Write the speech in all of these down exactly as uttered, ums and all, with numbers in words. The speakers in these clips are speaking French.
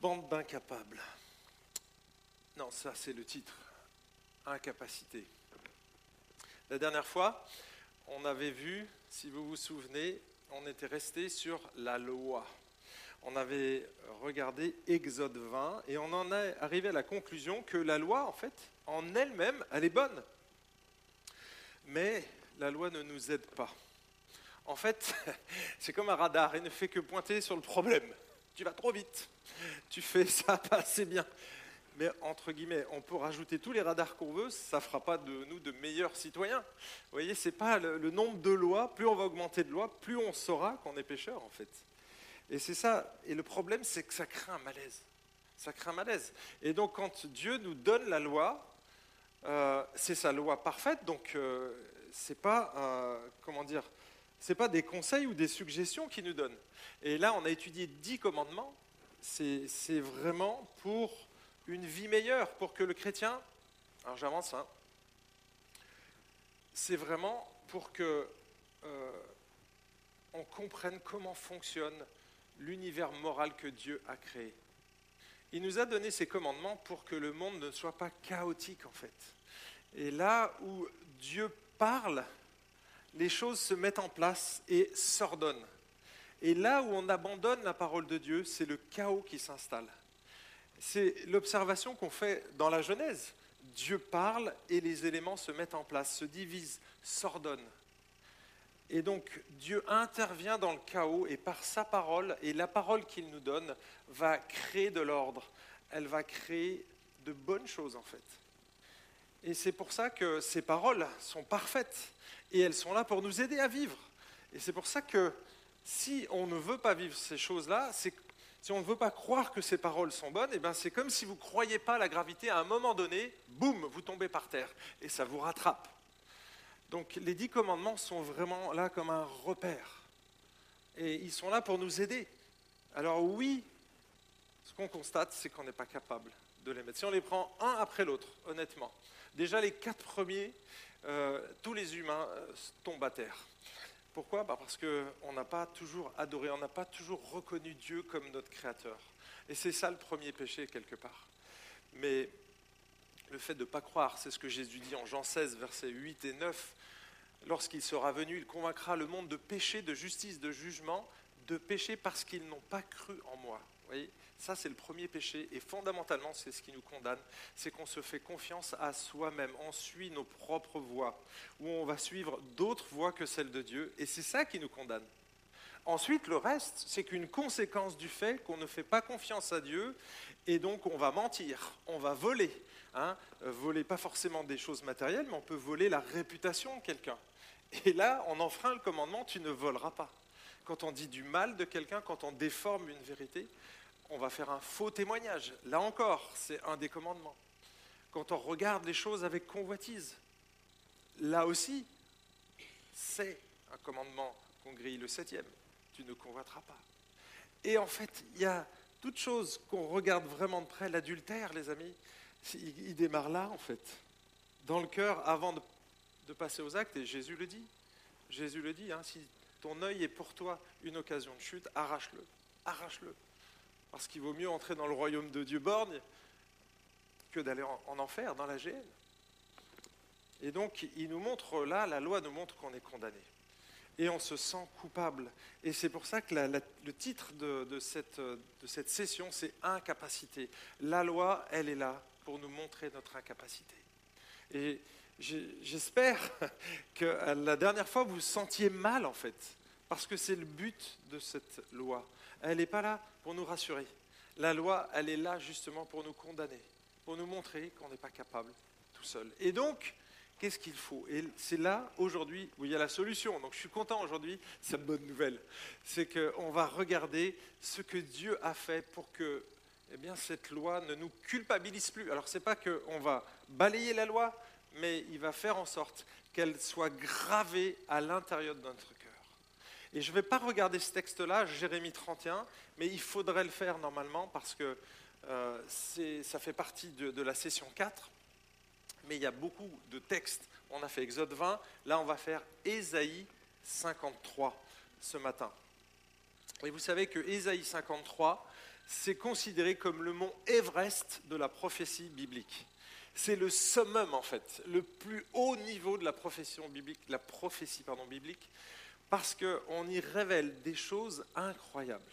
Bande d'incapables. Non, ça c'est le titre. Incapacité. La dernière fois, on avait vu, si vous vous souvenez, on était resté sur la loi. On avait regardé Exode vingt et on en est arrivé à la conclusion que la loi, en fait, en elle-même, elle est bonne. Mais la loi ne nous aide pas. En fait, c'est comme un radar, il ne fait que pointer sur le problème. Tu vas trop vite, tu fais ça pas assez bien. Mais entre guillemets, on peut rajouter tous les radars qu'on veut, ça ne fera pas de nous de meilleurs citoyens. Vous voyez, ce n'est pas le, le nombre de lois, plus on va augmenter de lois, plus on saura qu'on est pécheur en fait. Et c'est ça, et le problème c'est que ça crée un malaise. Ça crée un malaise. Et donc quand Dieu nous donne la loi, euh, c'est sa loi parfaite, donc euh, c'est pas, euh, comment dire, c'est pas des conseils ou des suggestions qu'il nous donne. Et là, on a étudié dix commandements, c'est, c'est vraiment pour une vie meilleure, pour que le chrétien, alors j'avance, hein, c'est vraiment pour que euh, on comprenne comment fonctionne l'univers moral que Dieu a créé. Il nous a donné ces commandements pour que le monde ne soit pas chaotique en fait. Et là où Dieu parle, les choses se mettent en place et s'ordonnent. Et là où on abandonne la parole de Dieu, c'est le chaos qui s'installe. C'est l'observation qu'on fait dans la Genèse. Dieu parle et les éléments se mettent en place, se divisent, s'ordonnent. Et donc Dieu intervient dans le chaos et par sa parole, et la parole qu'il nous donne va créer de l'ordre. Elle va créer de bonnes choses en fait. Et c'est pour ça que ces paroles sont parfaites et elles sont là pour nous aider à vivre. Et c'est pour ça que si on ne veut pas vivre ces choses-là, c'est, si on ne veut pas croire que ces paroles sont bonnes, eh ben c'est comme si vous ne croyez pas à la gravité, à un moment donné, boum, vous tombez par terre et ça vous rattrape. Donc les dix commandements sont vraiment là comme un repère. Et ils sont là pour nous aider. Alors oui, ce qu'on constate, c'est qu'on n'est pas capable de les mettre. Si on les prend un après l'autre, honnêtement, déjà les quatre premiers, euh, tous les humains euh, tombent à terre. Pourquoi ? Bah parce qu'on n'a pas toujours adoré, on n'a pas toujours reconnu Dieu comme notre Créateur. Et c'est ça le premier péché, quelque part. Mais le fait de ne pas croire, c'est ce que Jésus dit en Jean seize, versets huit et neuf. Lorsqu'il sera venu, il convaincra le monde de péché, de justice, de jugement, de péché parce qu'ils n'ont pas cru en moi. Vous voyez ? Ça, c'est le premier péché, et fondamentalement, c'est ce qui nous condamne, c'est qu'on se fait confiance à soi-même, on suit nos propres voies, ou on va suivre d'autres voies que celles de Dieu, et c'est ça qui nous condamne. Ensuite, le reste, c'est qu'une conséquence du fait qu'on ne fait pas confiance à Dieu, et donc on va mentir, on va voler. Hein, voler pas forcément des choses matérielles, mais on peut voler la réputation de quelqu'un. Et là, on enfreint le commandement, tu ne voleras pas. Quand on dit du mal de quelqu'un, quand on déforme une vérité, on va faire un faux témoignage. Là encore, c'est un des commandements. Quand on regarde les choses avec convoitise, là aussi, c'est un commandement qu'on grille, le septième. Tu ne convoiteras pas. Et en fait, il y a toute chose qu'on regarde vraiment de près, l'adultère, les amis, il, il démarre là, en fait, dans le cœur, avant de, de passer aux actes, et Jésus le dit. Jésus le dit, hein, si ton œil est pour toi une occasion de chute, arrache-le, arrache-le. Parce qu'il vaut mieux entrer dans le royaume de Dieu borgne que d'aller en, en enfer, dans la géhenne. Et donc, il nous montre là, la loi nous montre qu'on est condamné. Et on se sent coupable. Et c'est pour ça que la, la, le titre de, de, cette, de cette session, c'est « Incapacité ». La loi, elle est là pour nous montrer notre incapacité. Et j'espère que la dernière fois, vous vous sentiez mal, en fait, parce que c'est le but de cette loi. Elle n'est pas là pour nous rassurer. La loi, elle est là justement pour nous condamner, pour nous montrer qu'on n'est pas capable tout seul. Et donc, qu'est-ce qu'il faut ? Et c'est là, aujourd'hui, où il y a la solution. Donc je suis content aujourd'hui, c'est une bonne nouvelle. C'est qu'on va regarder ce que Dieu a fait pour que eh bien, cette loi ne nous culpabilise plus. Alors ce n'est pas qu'on va balayer la loi, mais il va faire en sorte qu'elle soit gravée à l'intérieur de notre cœur. Et je ne vais pas regarder ce texte-là, Jérémie trente et un, mais il faudrait le faire normalement parce que euh, c'est, ça fait partie de, de la session quatre. Mais il y a beaucoup de textes. On a fait Exode vingt, là on va faire Ésaïe cinquante-trois ce matin. Et vous savez que Ésaïe cinquante-trois, c'est considéré comme le mont Everest de la prophétie biblique. C'est le summum, en fait, le plus haut niveau de la profession biblique, la prophétie pardon, biblique, parce qu'on y révèle des choses incroyables.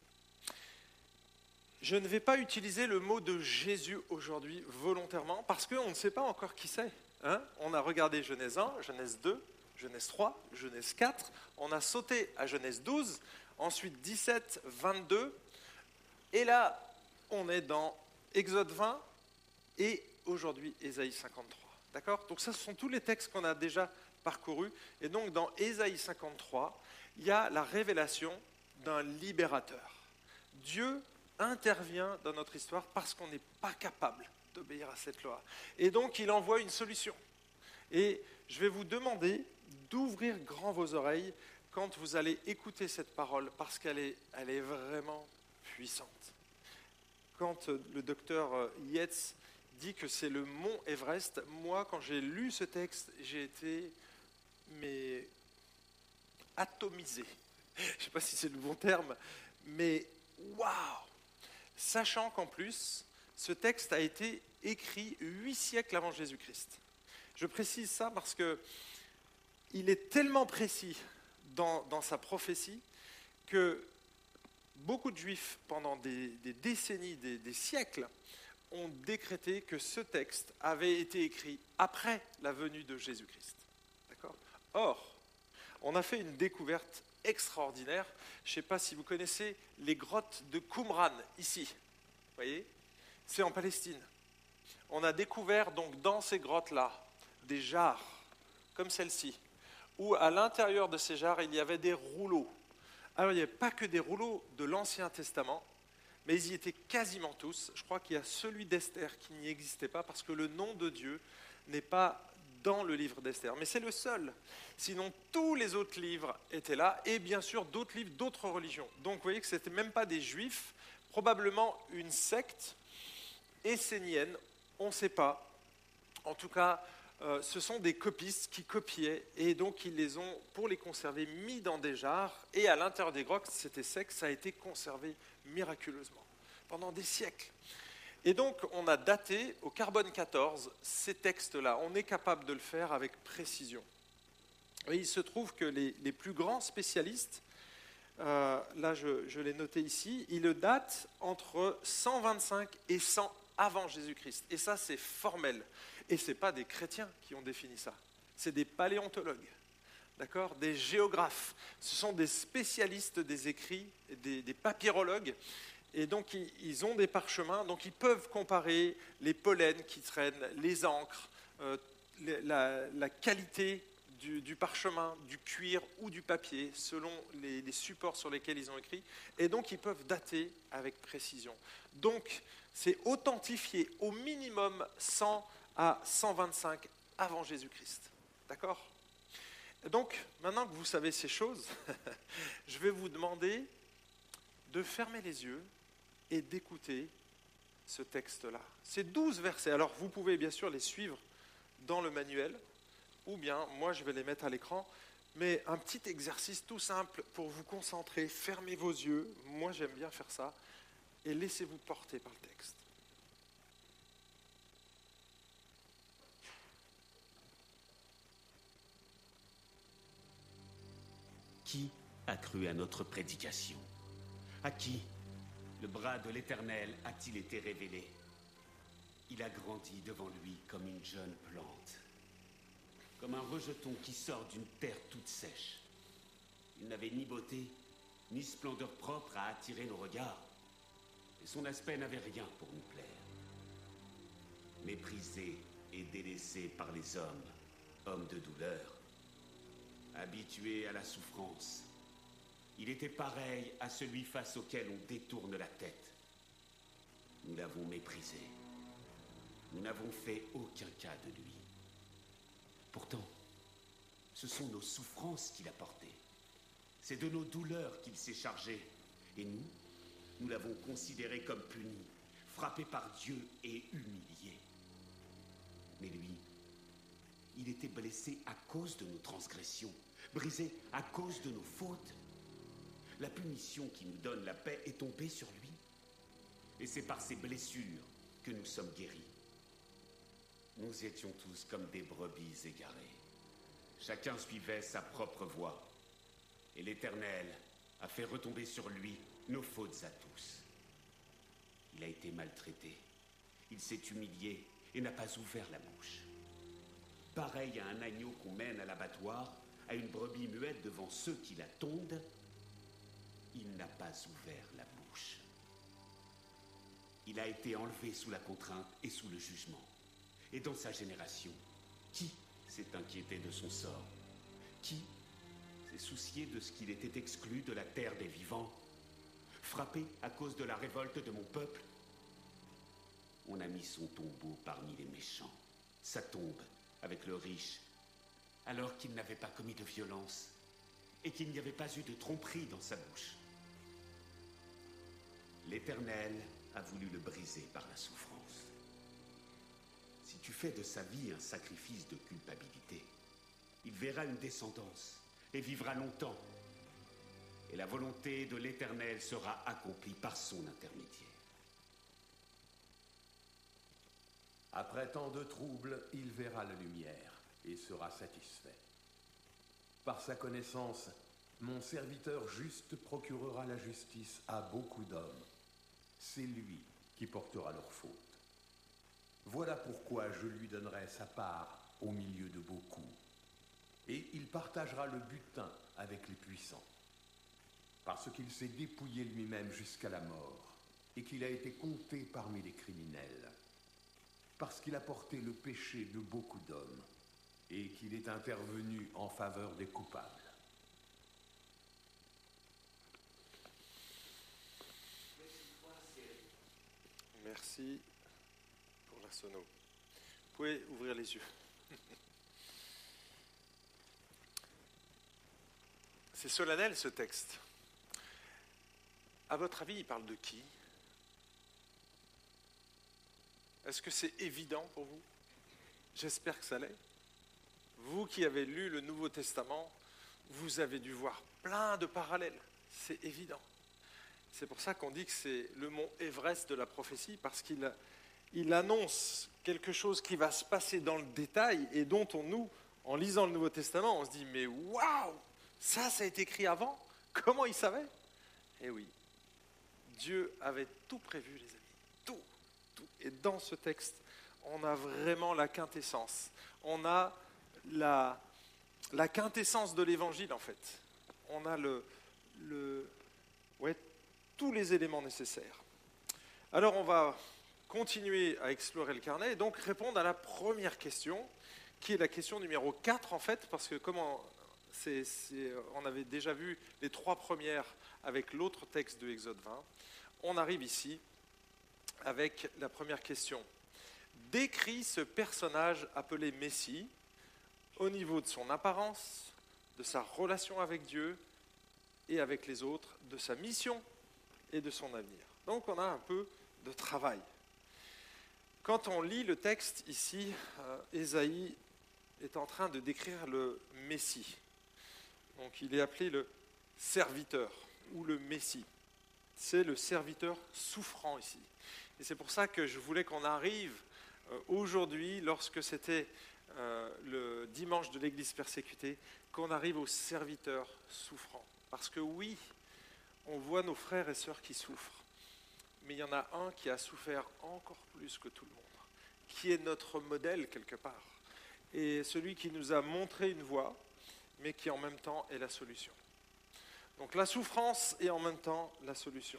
Je ne vais pas utiliser le mot de Jésus aujourd'hui volontairement, parce qu'on ne sait pas encore qui c'est. Hein? On a regardé Genèse un, Genèse deux, Genèse trois, Genèse quatre, on a sauté à Genèse douze, ensuite dix-sept, vingt-deux, et là, on est dans Exode vingt et aujourd'hui Ésaïe cinquante-trois. D'accord ? Donc ça, ce sont tous les textes qu'on a déjà parcourus. Et donc, dans Ésaïe cinquante-trois, il y a la révélation d'un libérateur. Dieu intervient dans notre histoire parce qu'on n'est pas capable d'obéir à cette loi. Et donc, il envoie une solution. Et je vais vous demander d'ouvrir grand vos oreilles quand vous allez écouter cette parole, parce qu'elle est, elle est vraiment puissante. Quand le docteur Yates dit que c'est le mont Everest, moi, quand j'ai lu ce texte, j'ai été mais, atomisé. Je ne sais pas si c'est le bon terme, mais waouh! Sachant qu'en plus, ce texte a été écrit huit siècles avant Jésus-Christ. Je précise ça parce qu'il est tellement précis dans, dans sa prophétie que beaucoup de Juifs, pendant des, des décennies, des, des siècles, ont décrété que ce texte avait été écrit après la venue de Jésus-Christ. D'accord ? Or, on a fait une découverte extraordinaire. Je ne sais pas si vous connaissez les grottes de Qumran, ici. Vous voyez ? C'est en Palestine. On a découvert donc dans ces grottes-là des jarres, comme celle-ci, où à l'intérieur de ces jarres, il y avait des rouleaux. Alors, il n'y avait pas que des rouleaux de l'Ancien Testament, mais ils y étaient quasiment tous. Je crois qu'il y a celui d'Esther qui n'y existait pas, parce que le nom de Dieu n'est pas dans le livre d'Esther. Mais c'est le seul. Sinon, tous les autres livres étaient là, et bien sûr, d'autres livres, d'autres religions. Donc, vous voyez que ce n'étaient même pas des Juifs, probablement une secte essénienne, on ne sait pas. En tout cas, Euh, ce sont des copistes qui copiaient et donc ils les ont, pour les conserver, mis dans des jarres et à l'intérieur des grottes, c'était sec, ça a été conservé miraculeusement pendant des siècles. Et donc on a daté au carbone quatorze ces textes-là, on est capable de le faire avec précision. Et il se trouve que les, les plus grands spécialistes, euh, là je, je l'ai noté ici, ils le datent entre cent vingt-cinq et cent avant Jésus-Christ. Et ça c'est formel. Et ce n'est pas des chrétiens qui ont défini ça, c'est des paléontologues, d'accord, des géographes. Ce sont des spécialistes des écrits, des, des papyrologues, et donc ils, ils ont des parchemins, donc ils peuvent comparer les pollens qui traînent, les encres, euh, les, la, la qualité du, du parchemin, du cuir ou du papier, selon les, les supports sur lesquels ils ont écrit, et donc ils peuvent dater avec précision. Donc c'est authentifié au minimum cent à cent vingt-cinq avant Jésus-Christ. D'accord ? Donc, maintenant que vous savez ces choses, je vais vous demander de fermer les yeux et d'écouter ce texte-là. C'est douze versets. Alors, vous pouvez bien sûr les suivre dans le manuel, ou bien, moi, je vais les mettre à l'écran, mais un petit exercice tout simple pour vous concentrer. Fermez vos yeux, moi j'aime bien faire ça, et laissez-vous porter par le texte. Qui a cru à notre prédication? À qui le bras de l'Éternel a-t-il été révélé? Il a grandi devant lui comme une jeune plante, comme un rejeton qui sort d'une terre toute sèche. Il n'avait ni beauté, ni splendeur propre à attirer nos regards, et son aspect n'avait rien pour nous plaire. Méprisé et délaissé par les hommes, hommes de douleur, habitué à la souffrance, il était pareil à celui face auquel on détourne la tête. Nous l'avons méprisé. Nous n'avons fait aucun cas de lui. Pourtant, ce sont nos souffrances qu'il a portées. C'est de nos douleurs qu'il s'est chargé. Et nous, nous l'avons considéré comme puni, frappé par Dieu et humilié. Mais lui, il était blessé à cause de nos transgressions, brisé à cause de nos fautes. La punition qui nous donne la paix est tombée sur lui. Et c'est par ses blessures que nous sommes guéris. Nous étions tous comme des brebis égarées. Chacun suivait sa propre voie. Et l'Éternel a fait retomber sur lui nos fautes à tous. Il a été maltraité. Il s'est humilié et n'a pas ouvert la bouche. Pareil à un agneau qu'on mène à l'abattoir, à une brebis muette devant ceux qui la tondent, il n'a pas ouvert la bouche. Il a été enlevé sous la contrainte et sous le jugement. Et dans sa génération, qui s'est inquiété de son sort? Qui s'est soucié de ce qu'il était exclu de la terre des vivants? Frappé à cause de la révolte de mon peuple? On a mis son tombeau parmi les méchants, sa tombe avec le riche, alors qu'il n'avait pas commis de violence et qu'il n'y avait pas eu de tromperie dans sa bouche. L'Éternel a voulu le briser par la souffrance. Si tu fais de sa vie un sacrifice de culpabilité, il verra une descendance et vivra longtemps. Et la volonté de l'Éternel sera accomplie par son intermédiaire. Après tant de troubles, il verra la lumière et sera satisfait. Par sa connaissance, mon serviteur juste procurera la justice à beaucoup d'hommes. C'est lui qui portera leurs fautes. Voilà pourquoi je lui donnerai sa part au milieu de beaucoup. Et il partagera le butin avec les puissants. Parce qu'il s'est dépouillé lui-même jusqu'à la mort et qu'il a été compté parmi les criminels. Parce qu'il a porté le péché de beaucoup d'hommes et qu'il est intervenu en faveur des coupables. Merci pour la sono. Vous pouvez ouvrir les yeux. C'est solennel ce texte. À votre avis, il parle de qui? Est-ce que c'est évident pour vous? J'espère que ça l'est. Vous qui avez lu le Nouveau Testament, vous avez dû voir plein de parallèles. C'est évident. C'est pour ça qu'on dit que c'est le mont Everest de la prophétie, parce qu'il il annonce quelque chose qui va se passer dans le détail et dont on, nous, en lisant le Nouveau Testament, on se dit « Mais waouh, ça, ça a été écrit avant? Comment il savait ?» Eh oui, Dieu avait tout prévu, les amis, tout, tout. Et dans ce texte, on a vraiment la quintessence. On a la, la quintessence de l'Évangile, en fait. On a le, le, ouais, tous les éléments nécessaires. Alors, on va continuer à explorer le carnet et donc répondre à la première question, qui est la question numéro quatre, en fait, parce que comme on, c'est, c'est, on avait déjà vu les trois premières avec l'autre texte de Exode vingt, on arrive ici avec la première question. Décris ce personnage appelé Messie au niveau de son apparence, de sa relation avec Dieu et avec les autres, de sa mission et de son avenir. Donc on a un peu de travail. Quand on lit le texte ici, euh, Ésaïe est en train de décrire le Messie. Donc il est appelé le serviteur ou le Messie. C'est le serviteur souffrant ici. Et c'est pour ça que je voulais qu'on arrive euh, aujourd'hui, lorsque c'était euh, le dimanche de l'Église persécutée, qu'on arrive au serviteur souffrant. Parce que oui, on voit nos frères et sœurs qui souffrent. Mais il y en a un qui a souffert encore plus que tout le monde, qui est notre modèle quelque part, et celui qui nous a montré une voie, mais qui en même temps est la solution. Donc la souffrance est en même temps la solution.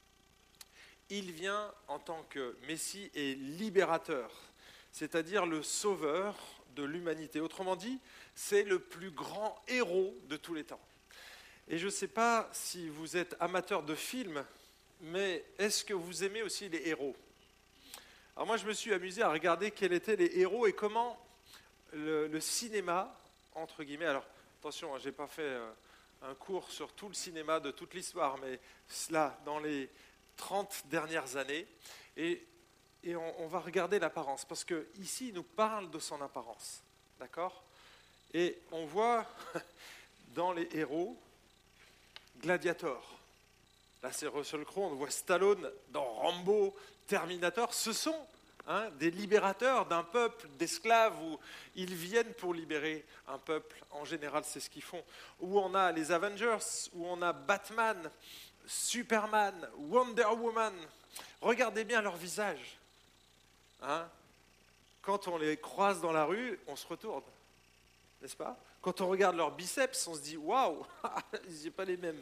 Il vient en tant que Messie et libérateur, c'est-à-dire le sauveur de l'humanité. Autrement dit, c'est le plus grand héros de tous les temps. Et je ne sais pas si vous êtes amateur de films, mais est-ce que vous aimez aussi les héros? Alors moi, je me suis amusé à regarder quels étaient les héros et comment le, le cinéma, entre guillemets, alors attention, je n'ai pas fait euh, un cours sur tout le cinéma de toute l'histoire, mais cela, dans les trente dernières années, et, et on, on va regarder l'apparence, parce qu'ici, il nous parle de son apparence, d'accord? Et on voit dans les héros Gladiator. là c'est Russell Crowe, on voit Stallone dans Rambo, Terminator, ce sont hein, des libérateurs d'un peuple, d'esclaves, où ils viennent pour libérer un peuple, en général c'est ce qu'ils font, où on a les Avengers, où on a Batman, Superman, Wonder Woman, regardez bien leur visage. Hein, quand on les croise dans la rue, on se retourne, n'est-ce pas? Quand on regarde leurs biceps, on se dit « Waouh, ils n'ont pas les mêmes !»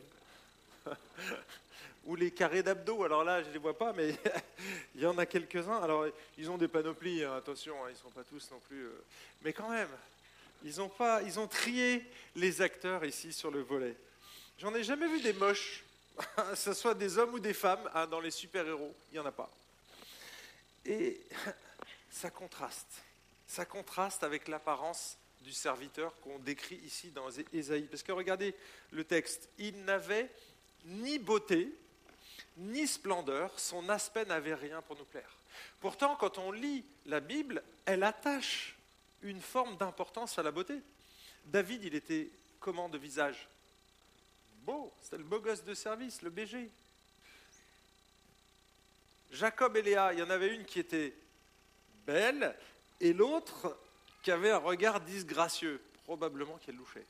Ou les carrés d'abdos, alors là, je ne les vois pas, mais il y en a quelques-uns. Alors, ils ont des panoplies, hein, attention, hein, ils ne sont pas tous non plus... Euh... Mais quand même, ils ont, pas, ils ont trié les acteurs ici sur le volet. J'en ai jamais vu des moches, que ce soit des hommes ou des femmes, hein, dans les super-héros, il n'y en a pas. Et ça contraste. Ça contraste avec l'apparence du serviteur qu'on décrit ici dans Ésaïe. Parce que regardez le texte, il n'avait ni beauté, ni splendeur, son aspect n'avait rien pour nous plaire. Pourtant, quand on lit la Bible, elle attache une forme d'importance à la beauté. David, il était comment de visage? Beau, c'était le beau gosse de service, le B G. Jacob et Léa, il y en avait une qui était belle, et l'autre qui avait un regard disgracieux, probablement qu'elle louchait.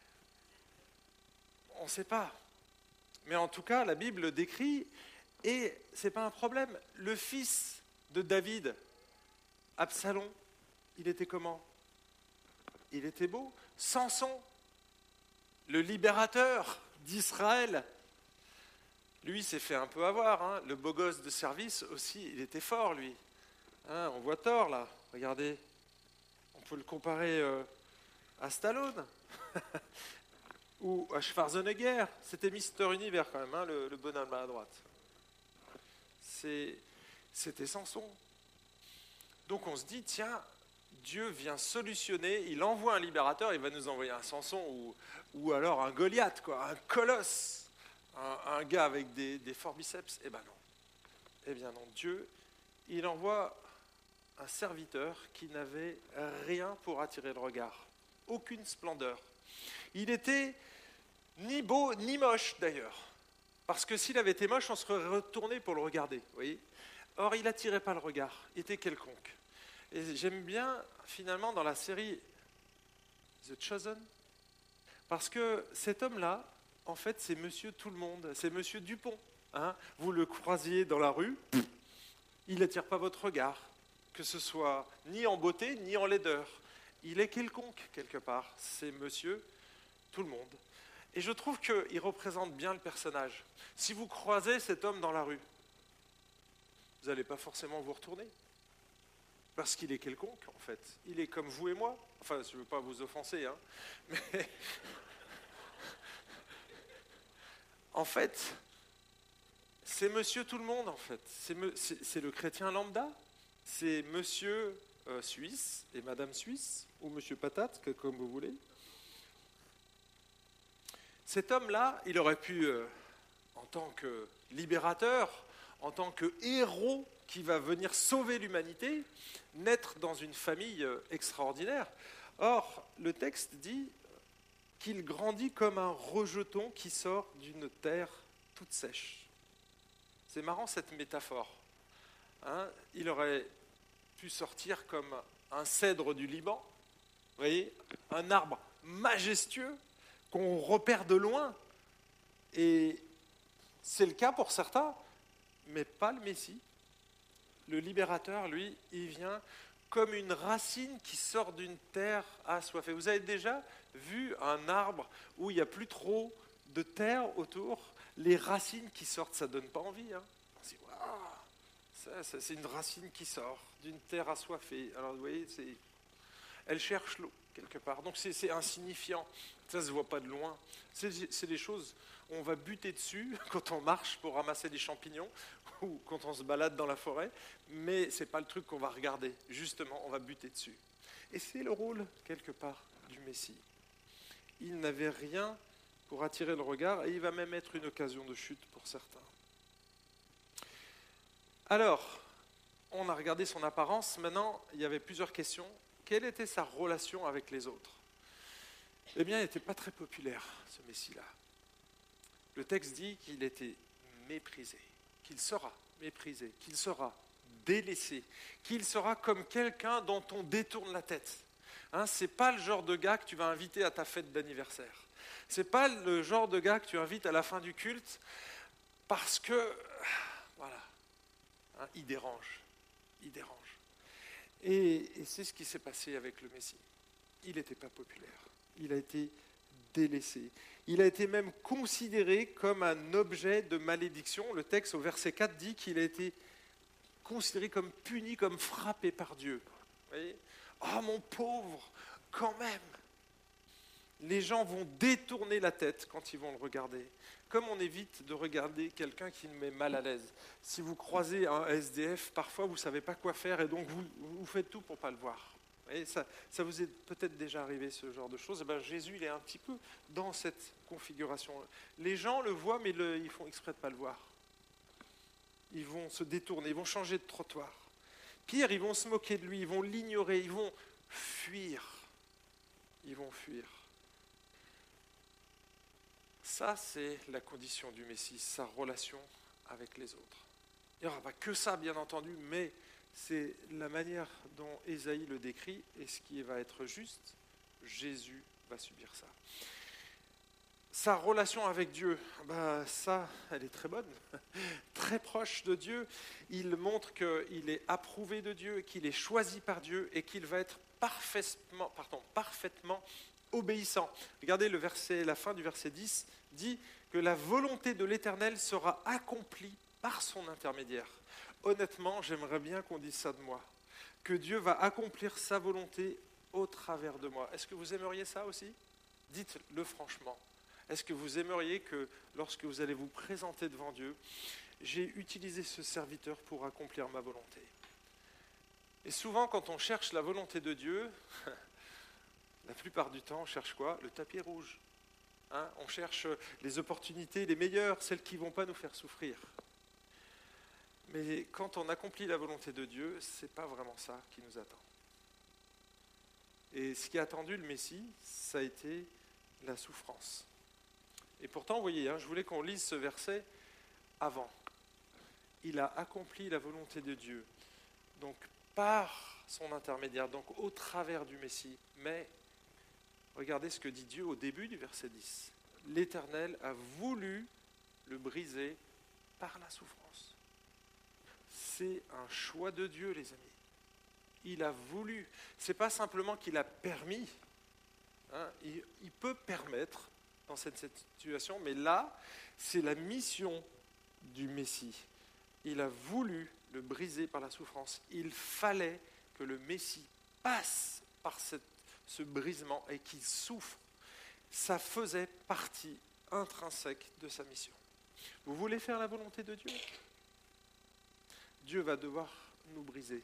On ne sait pas. Mais en tout cas, la Bible le décrit, et ce n'est pas un problème. Le fils de David, Absalom, il était comment? Il était beau. Samson, le libérateur d'Israël, lui s'est fait un peu avoir. Hein. Le beau gosse de service aussi, il était fort, lui. Hein, on voit Thor, là, regardez. On peut le comparer euh, à Stallone. Ou à Schwarzenegger, c'était Mister Univers quand même, hein, le, le bonhomme à droite. C'est, c'était Samson. Donc on se dit, tiens, Dieu vient solutionner, il envoie un libérateur, il va nous envoyer un Samson ou, ou alors un Goliath, quoi, un colosse, un, un gars avec des, des forts biceps. Eh bien non. Eh bien non, Dieu, il envoie un serviteur qui n'avait rien pour attirer le regard, aucune splendeur. Il était ni beau ni moche d'ailleurs, parce que s'il avait été moche, on serait retourné pour le regarder. Vous voyez ? Or, il n'attirait pas le regard, il était quelconque. Et j'aime bien finalement dans la série The Chosen, parce que cet homme-là, en fait, c'est Monsieur Tout-le-Monde, c'est Monsieur Dupont. Hein ? Vous le croisiez dans la rue, il n'attire pas votre regard, que ce soit ni en beauté ni en laideur. Il est quelconque quelque part, c'est Monsieur Tout-le-Monde. Et je trouve qu'il représente bien le personnage. Si vous croisez cet homme dans la rue, vous n'allez pas forcément vous retourner. Parce qu'il est quelconque, en fait. Il est comme vous et moi. Enfin, je ne veux pas vous offenser, hein. Mais en fait, c'est Monsieur Tout-le-Monde, en fait. C'est, me... c'est, c'est le chrétien lambda. C'est Monsieur euh, Suisse et Madame Suisse, ou Monsieur Patate, que, comme vous voulez. Cet homme-là, il aurait pu, euh, en tant que libérateur, en tant que héros qui va venir sauver l'humanité, naître dans une famille euh, extraordinaire. Or, le texte dit qu'il grandit comme un rejeton qui sort d'une terre toute sèche. C'est marrant cette métaphore. Hein, il aurait pu sortir comme un cèdre du Liban, vous voyez, un arbre majestueux qu'on repère de loin. Et c'est le cas pour certains, mais pas le Messie. Le libérateur, lui, il vient comme une racine qui sort d'une terre assoiffée. Vous avez déjà vu un arbre où il n'y a plus trop de terre autour? Les racines qui sortent, ça ne donne pas envie. Hein. On se dit, waouh, ça, ça, c'est une racine qui sort d'une terre assoiffée. Alors, vous voyez, c'est... elle cherche l'eau, quelque part. Donc, c'est, c'est insignifiant. Ça ne se voit pas de loin. C'est, c'est des choses où on va buter dessus quand on marche pour ramasser des champignons ou quand on se balade dans la forêt, mais ce n'est pas le truc qu'on va regarder. Justement, on va buter dessus. Et c'est le rôle, quelque part, du Messie. Il n'avait rien pour attirer le regard, et il va même être une occasion de chute pour certains. Alors, on a regardé son apparence. Maintenant, il y avait plusieurs questions. Quelle était sa relation avec les autres ? Eh bien, il n'était pas très populaire, ce Messie-là. Le texte dit qu'il était méprisé, qu'il sera méprisé, qu'il sera délaissé, qu'il sera comme quelqu'un dont on détourne la tête. Hein, ce n'est pas le genre de gars que tu vas inviter à ta fête d'anniversaire. Ce n'est pas le genre de gars que tu invites à la fin du culte parce que, voilà, hein, il dérange, il dérange. Et, et c'est ce qui s'est passé avec le Messie. Il n'était pas populaire, il a été délaissé. Il a été même considéré comme un objet de malédiction. Le texte au verset quatre dit qu'il a été considéré comme puni, comme frappé par Dieu. Vous voyez ? Oh mon pauvre, quand même. Les gens vont détourner la tête quand ils vont le regarder. Comme on évite de regarder quelqu'un qui nous met mal à l'aise. Si vous croisez un S D F, parfois vous ne savez pas quoi faire et donc vous, vous faites tout pour ne pas le voir. Et ça, ça vous est peut-être déjà arrivé, ce genre de choses. Et ben, Jésus, il est un petit peu dans cette configuration. Les gens le voient, mais le, ils font exprès de ne pas le voir. Ils vont se détourner, ils vont changer de trottoir. Pire, ils vont se moquer de lui, ils vont l'ignorer, ils vont fuir. Ils vont fuir. Ça, c'est la condition du Messie, sa relation avec les autres. Il n'y aura pas que ça, bien entendu, mais c'est la manière dont Ésaïe le décrit, et ce qui va être juste, Jésus va subir ça. Sa relation avec Dieu, ben ça, elle est très bonne, très proche de Dieu. Il montre qu'il est approuvé de Dieu, qu'il est choisi par Dieu et qu'il va être parfaitement, pardon, parfaitement obéissant. Regardez le verset, la fin du verset dix dit que la volonté de l'Éternel sera accomplie par son intermédiaire. Honnêtement, j'aimerais bien qu'on dise ça de moi, que Dieu va accomplir sa volonté au travers de moi. Est-ce que vous aimeriez ça aussi ? Dites-le franchement. Est-ce que vous aimeriez que, lorsque vous allez vous présenter devant Dieu, j'ai utilisé ce serviteur pour accomplir ma volonté ? Et souvent, quand on cherche la volonté de Dieu, la plupart du temps, on cherche quoi ? Le tapis rouge. Hein ? On cherche les opportunités les meilleures, celles qui ne vont pas nous faire souffrir. Mais quand on accomplit la volonté de Dieu, ce n'est pas vraiment ça qui nous attend. Et ce qui a attendu le Messie, ça a été la souffrance. Et pourtant, vous voyez, hein, je voulais qu'on lise ce verset avant. Il a accompli la volonté de Dieu, donc par son intermédiaire, donc au travers du Messie. Mais regardez ce que dit Dieu au début du verset dix. L'Éternel a voulu le briser par la souffrance. C'est un choix de Dieu, les amis. Il a voulu. Ce n'est pas simplement qu'il a permis. Hein, il, il peut permettre dans cette, cette situation, mais là, c'est la mission du Messie. Il a voulu le briser par la souffrance. Il fallait que le Messie passe par cette, ce brisement et qu'il souffre. Ça faisait partie intrinsèque de sa mission. Vous voulez faire la volonté de Dieu ? Dieu va devoir nous briser.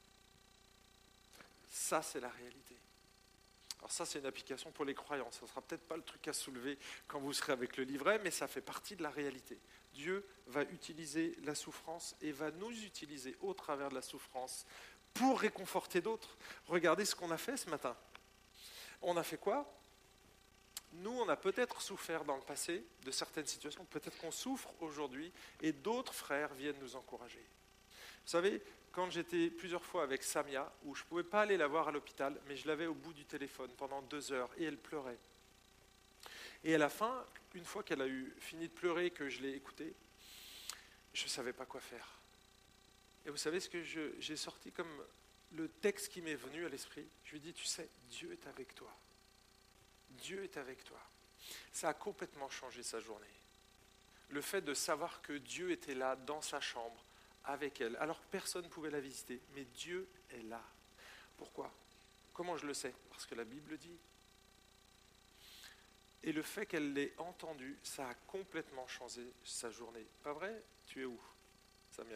Ça, c'est la réalité. Alors ça, c'est une application pour les croyants. Ça ne sera peut-être pas le truc à soulever quand vous serez avec le livret, mais ça fait partie de la réalité. Dieu va utiliser la souffrance et va nous utiliser au travers de la souffrance pour réconforter d'autres. Regardez ce qu'on a fait ce matin. On a fait quoi ? Nous, on a peut-être souffert dans le passé de certaines situations, peut-être qu'on souffre aujourd'hui, et d'autres frères viennent nous encourager. Vous savez, quand j'étais plusieurs fois avec Samia, où je ne pouvais pas aller la voir à l'hôpital, mais je l'avais au bout du téléphone pendant deux heures, et elle pleurait. Et à la fin, une fois qu'elle a eu fini de pleurer, que je l'ai écoutée, je ne savais pas quoi faire. Et vous savez ce que je, j'ai sorti comme le texte qui m'est venu à l'esprit ? Je lui ai dit, tu sais, Dieu est avec toi. Dieu est avec toi. Ça a complètement changé sa journée. Le fait de savoir que Dieu était là, dans sa chambre, avec elle, alors que personne ne pouvait la visiter, mais Dieu est là. Pourquoi ? Comment je le sais ? Parce que la Bible dit. Et le fait qu'elle l'ait entendu, ça a complètement changé sa journée. Pas vrai ? Tu es où, Samia ?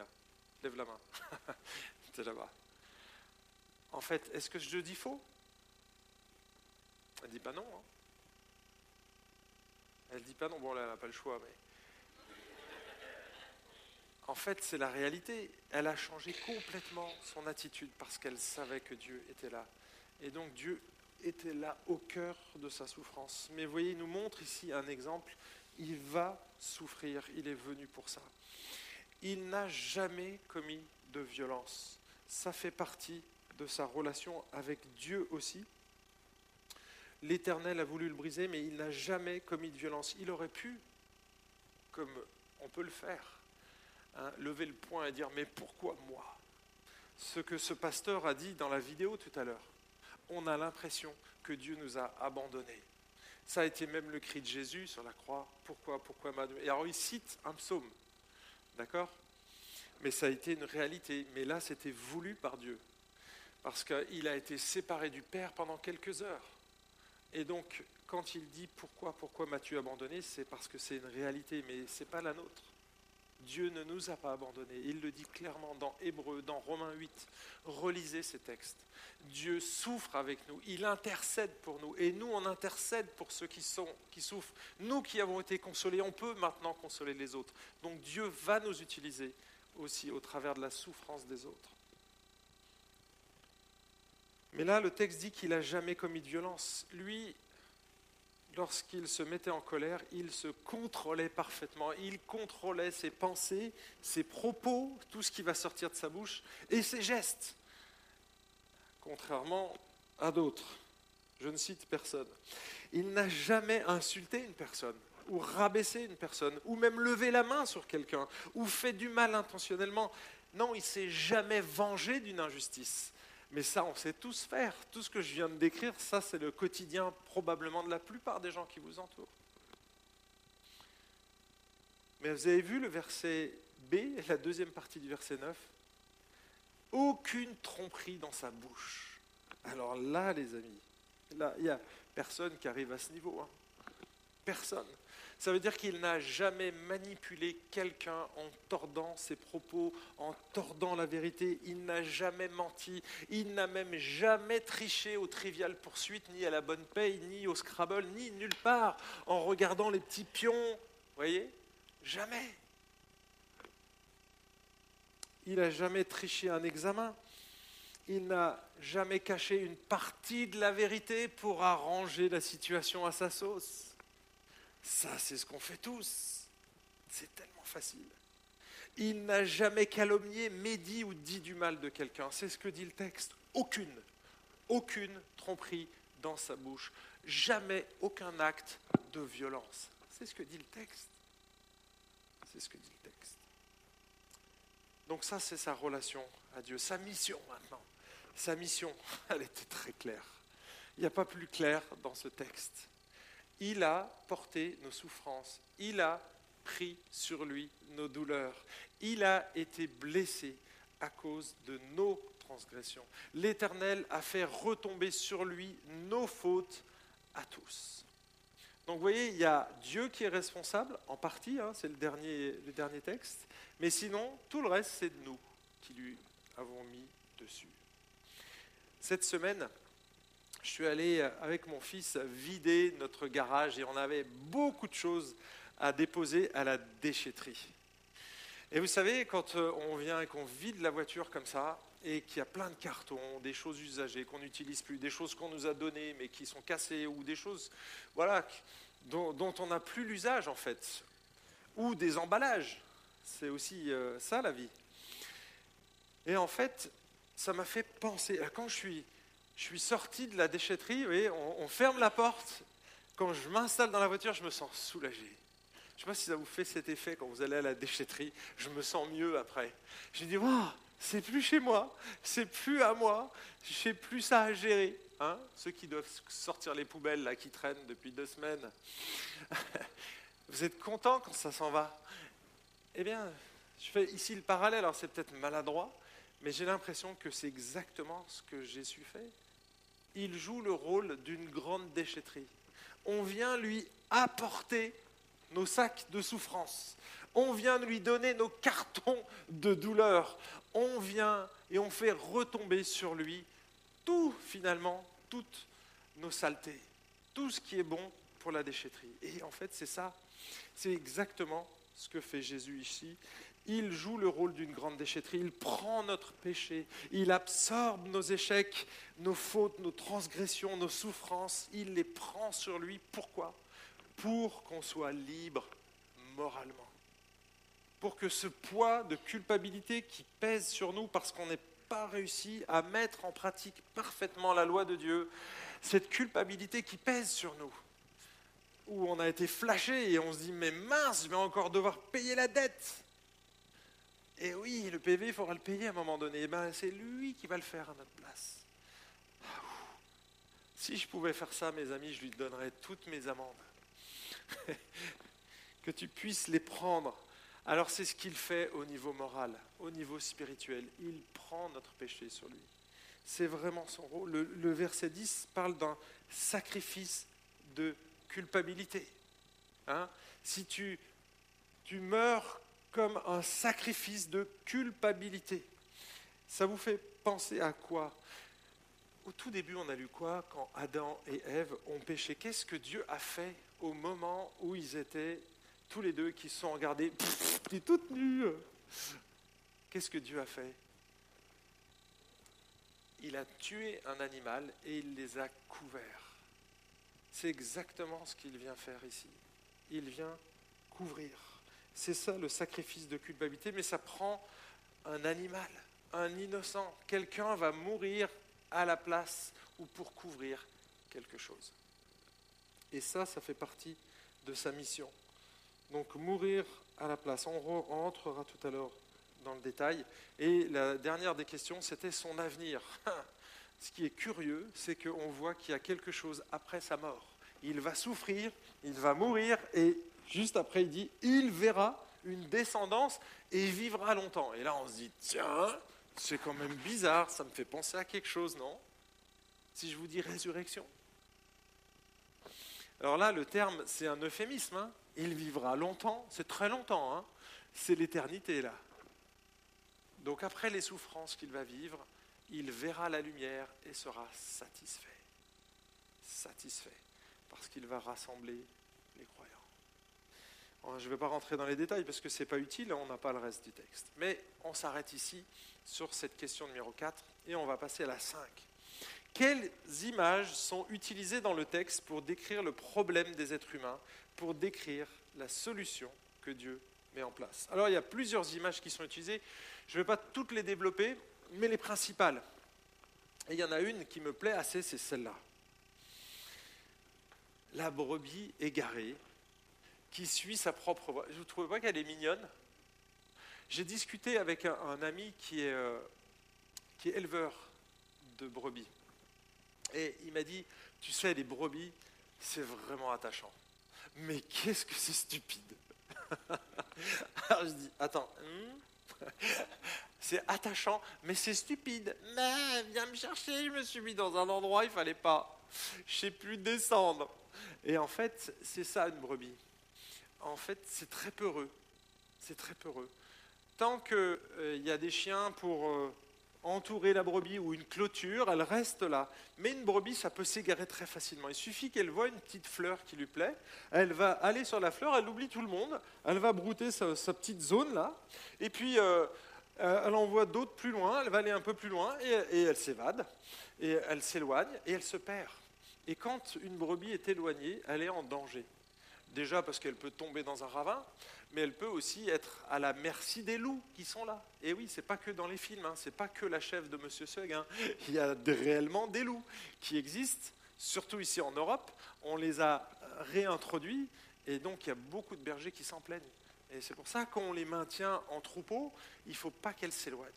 Lève la main. Tu es là-bas. En fait, est-ce que je dis faux ? Elle dit pas non. Hein. Elle dit pas non. Bon, là, elle n'a pas le choix, mais... En fait, c'est la réalité. Elle a changé complètement son attitude parce qu'elle savait que Dieu était là. Et donc, Dieu était là au cœur de sa souffrance. Mais vous voyez, il nous montre ici un exemple Il va souffrir, il est venu pour ça. Il n'a jamais commis de violence. Ça fait partie de sa relation avec Dieu aussi. L'Éternel a voulu le briser, mais il n'a jamais commis de violence. Il aurait pu, comme on peut le faire, hein, lever le poing et dire « mais pourquoi moi ?» Ce que ce pasteur a dit dans la vidéo tout à l'heure. On a l'impression que Dieu nous a abandonnés. Ça a été même le cri de Jésus sur la croix. Pourquoi, pourquoi m'a... Et alors il cite un psaume, d'accord ? Mais ça a été une réalité. Mais là, c'était voulu par Dieu. Parce qu'il a été séparé du Père pendant quelques heures. Et donc, quand il dit « pourquoi, pourquoi m'as-tu abandonné ?» c'est parce que c'est une réalité, mais ce n'est pas la nôtre. Dieu ne nous a pas abandonnés. Il le dit clairement dans Hébreux, dans Romains huit. Relisez ces textes. Dieu souffre avec nous. Il intercède pour nous. Et nous, on intercède pour ceux qui, sont, qui souffrent. Nous qui avons été consolés, on peut maintenant consoler les autres. Donc Dieu va nous utiliser aussi au travers de la souffrance des autres. Mais là, le texte dit qu'il n'a jamais commis de violence. Lui, lorsqu'il se mettait en colère, il se contrôlait parfaitement. Il contrôlait ses pensées, ses propos, tout ce qui va sortir de sa bouche, et ses gestes. Contrairement à d'autres. Je ne cite personne. Il n'a jamais insulté une personne, ou rabaissé une personne, ou même levé la main sur quelqu'un, ou fait du mal intentionnellement. Non, il ne s'est jamais vengé d'une injustice. Mais ça, on sait tous faire. Tout ce que je viens de décrire, ça, c'est le quotidien probablement de la plupart des gens qui vous entourent. Mais vous avez vu le verset B, la deuxième partie du verset neuf ? Aucune tromperie dans sa bouche. Alors là, les amis, là, il n'y a personne qui arrive à ce niveau. Hein. Personne. Ça veut dire qu'il n'a jamais manipulé quelqu'un en tordant ses propos, en tordant la vérité. Il n'a jamais menti. Il n'a même jamais triché aux triviales poursuites, ni à la bonne paye, ni au Scrabble, ni nulle part, en regardant les petits pions. Vous voyez ? Jamais. Il n'a jamais triché un examen. Il n'a jamais caché une partie de la vérité pour arranger la situation à sa sauce. Ça, c'est ce qu'on fait tous. C'est tellement facile. Il n'a jamais calomnié, médit ou dit du mal de quelqu'un. C'est ce que dit le texte. Aucune, aucune tromperie dans sa bouche. Jamais aucun acte de violence. C'est ce que dit le texte. C'est ce que dit le texte. Donc ça, c'est sa relation à Dieu. Sa mission maintenant. Sa mission, elle était très claire. Il n'y a pas plus clair dans ce texte. Il a porté nos souffrances. Il a pris sur lui nos douleurs. Il a été blessé à cause de nos transgressions. L'Éternel a fait retomber sur lui nos fautes à tous. Donc vous voyez, il y a Dieu qui est responsable, en partie, hein, c'est le dernier, le dernier texte, mais sinon, tout le reste, c'est de nous qui lui avons mis dessus. Cette semaine, je suis allé avec mon fils vider notre garage et on avait beaucoup de choses à déposer à la déchetterie. Et vous savez, quand on vient et qu'on vide la voiture comme ça, et qu'il y a plein de cartons, des choses usagées qu'on n'utilise plus, des choses qu'on nous a données mais qui sont cassées, ou des choses voilà, dont, dont on n'a plus l'usage en fait, ou des emballages, c'est aussi euh, ça la vie. Et en fait, ça m'a fait penser, quand je suis... Je suis sorti de la déchetterie, vous voyez, on, on ferme la porte. Quand je m'installe dans la voiture, je me sens soulagé. Je ne sais pas si ça vous fait cet effet quand vous allez à la déchetterie. Je me sens mieux après. Je me dis, wow, c'est plus chez moi, c'est plus à moi, je n'ai plus ça à gérer. Hein, ceux qui doivent sortir les poubelles là, qui traînent depuis deux semaines. Vous êtes contents quand ça s'en va ? Eh bien, je fais ici le parallèle, alors c'est peut-être maladroit, mais j'ai l'impression que c'est exactement ce que Jésus fait. Il joue le rôle d'une grande déchetterie. On vient lui apporter nos sacs de souffrance. On vient lui donner nos cartons de douleur. On vient et on fait retomber sur lui tout, finalement, toutes nos saletés. Tout ce qui est bon pour la déchetterie. Et en fait, c'est ça. C'est exactement ce que fait Jésus ici. Il joue le rôle d'une grande déchetterie, il prend notre péché, il absorbe nos échecs, nos fautes, nos transgressions, nos souffrances, il les prend sur lui. Pourquoi ? pour qu'on soit libre moralement. Pour que ce poids de culpabilité qui pèse sur nous parce qu'on n'est pas réussi à mettre en pratique parfaitement la loi de Dieu, cette culpabilité qui pèse sur nous, où on a été flashé et on se dit « mais mince, je vais encore devoir payer la dette !» Et oui, le P V, il faudra le payer à un moment donné. Et ben, c'est lui qui va le faire à notre place. Si je pouvais faire ça, mes amis, je lui donnerais toutes mes amendes. Que tu puisses les prendre. Alors c'est ce qu'il fait au niveau moral, au niveau spirituel. Il prend notre péché sur lui. C'est vraiment son rôle. Le, le verset dix parle d'un sacrifice de culpabilité. Hein? Si tu, tu meurs comme un sacrifice de culpabilité, ça vous fait penser à quoi ? Au tout début, on a lu quoi quand Adam et Ève ont péché? Qu'est-ce que Dieu a fait au moment où ils étaient tous les deux, qui se sont regardés, « T'es toute nue !» Qu'est-ce que Dieu a fait? Il a tué un animal et il les a couverts. C'est exactement ce qu'il vient faire ici. Il vient couvrir. C'est ça le sacrifice de culpabilité, mais ça prend un animal, un innocent. Quelqu'un va mourir à la place ou pour couvrir quelque chose. Et ça, ça fait partie de sa mission. Donc mourir à la place. On, re, on entrera tout à l'heure dans le détail. Et la dernière des questions, c'était son avenir. Ce qui est curieux, c'est qu'on voit qu'il y a quelque chose après sa mort. Il va souffrir, il va mourir, et juste après, il dit, il verra une descendance et il vivra longtemps. Et là, on se dit, tiens, c'est quand même bizarre, ça me fait penser à quelque chose, non? Si je vous dis résurrection. Alors là, le terme, c'est un euphémisme. Hein. Il vivra longtemps, c'est très longtemps. Hein. C'est l'éternité, là. Donc après les souffrances qu'il va vivre, il verra la lumière et sera satisfait. Satisfait. Parce qu'il va rassembler les croyants. Je ne vais pas rentrer dans les détails parce que ce n'est pas utile, on n'a pas le reste du texte. Mais on s'arrête ici sur cette question numéro quatre et on va passer à la cinq. Quelles images sont utilisées dans le texte pour décrire le problème des êtres humains, pour décrire la solution que Dieu met en place? Alors il y a plusieurs images qui sont utilisées, je ne vais pas toutes les développer, mais les principales. Et il y en a une qui me plaît assez, c'est celle-là. La brebis égarée qui suit sa propre voie. Vous ne trouvez pas qu'elle est mignonne? J'ai discuté avec un, un ami qui est, euh, qui est éleveur de brebis. Et il m'a dit, tu sais, les brebis, c'est vraiment attachant. Mais qu'est-ce que c'est stupide. Alors je dis, attends, hmm c'est attachant, mais c'est stupide. Mais viens me chercher, je me suis mis dans un endroit, il ne fallait pas. Je ne sais plus descendre. Et en fait, c'est ça une brebis. En fait, c'est très peureux. C'est très peureux. Tant qu'il euh, y a des chiens pour euh, entourer la brebis ou une clôture, elle reste là. Mais une brebis, ça peut s'égarer très facilement. Il suffit qu'elle voie une petite fleur qui lui plaît, elle va aller sur la fleur, elle oublie tout le monde, elle va brouter sa, sa petite zone là, et puis euh, elle en voit d'autres plus loin, elle va aller un peu plus loin, et, et elle s'évade, et elle s'éloigne, et elle se perd. Et quand une brebis est éloignée, elle est en danger. Déjà parce qu'elle peut tomber dans un ravin, mais elle peut aussi être à la merci des loups qui sont là. Et oui, c'est pas que dans les films, hein, c'est pas que la chèvre de Monsieur Seug. Hein. Il y a réellement des loups qui existent, surtout ici en Europe. On les a réintroduits, et donc il y a beaucoup de bergers qui s'en plaignent. Et c'est pour ça qu'on les maintient en troupeau, il ne faut pas qu'elles s'éloignent.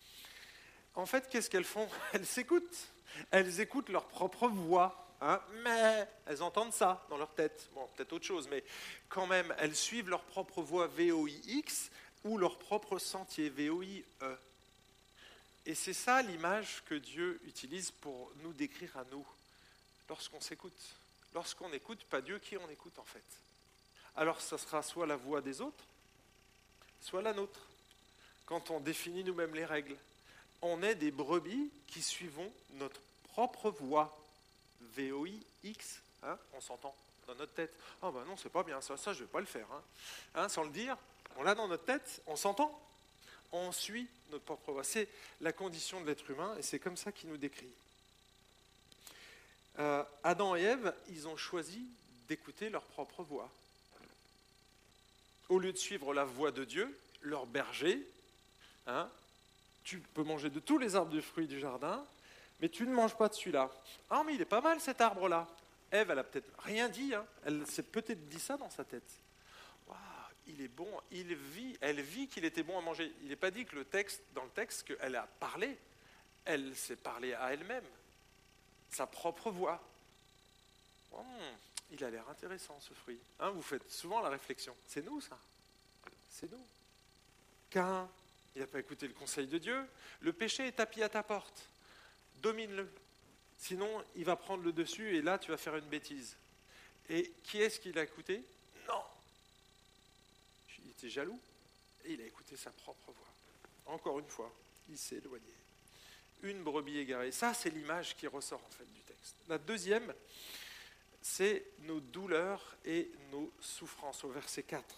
En fait, qu'est-ce qu'elles font? Elles s'écoutent. Elles écoutent leur propre voix. Hein, mais elles entendent ça dans leur tête. Bon, peut-être autre chose, mais quand même, elles suivent leur propre voie V O I X ou leur propre sentier V O I E. Et c'est ça l'image que Dieu utilise pour nous décrire à nous, lorsqu'on s'écoute. Lorsqu'on écoute, pas Dieu, qui on écoute en fait? Alors ça sera soit la voix des autres, soit la nôtre. Quand on définit nous-mêmes les règles, on est des brebis qui suivons notre propre voie. V O I X, hein, on s'entend dans notre tête. Ah ben non, c'est pas bien, ça, ça je ne vais pas le faire. Hein. Hein, sans le dire, on l'a dans notre tête, on s'entend. On suit notre propre voie. C'est la condition de l'être humain et c'est comme ça qu'il nous décrit. Euh, Adam et Ève, ils ont choisi d'écouter leur propre voix. Au lieu de suivre la voix de Dieu, leur berger, hein, tu peux manger de tous les arbres de fruits du jardin, mais tu ne manges pas de celui-là. Ah, mais il est pas mal cet arbre-là. Ève, elle a peut-être rien dit, hein. Elle s'est peut-être dit ça dans sa tête. Waouh, il est bon, il vit, elle vit qu'il était bon à manger. Il n'est pas dit que le texte, dans le texte qu'elle a parlé, elle s'est parlé à elle-même, sa propre voix. Hum, il a l'air intéressant ce fruit. Hein, vous faites souvent la réflexion. C'est nous ça, c'est nous. Caïn, il n'a pas écouté le conseil de Dieu. Le péché est tapis à ta porte. Domine-le. Sinon, il va prendre le dessus et là, tu vas faire une bêtise. Et qui est-ce qu'il a écouté ? Non. Il était jaloux et il a écouté sa propre voix. Encore une fois, il s'est éloigné. Une brebis égarée. Ça, c'est l'image qui ressort en fait du texte. La deuxième, c'est nos douleurs et nos souffrances au verset quatre.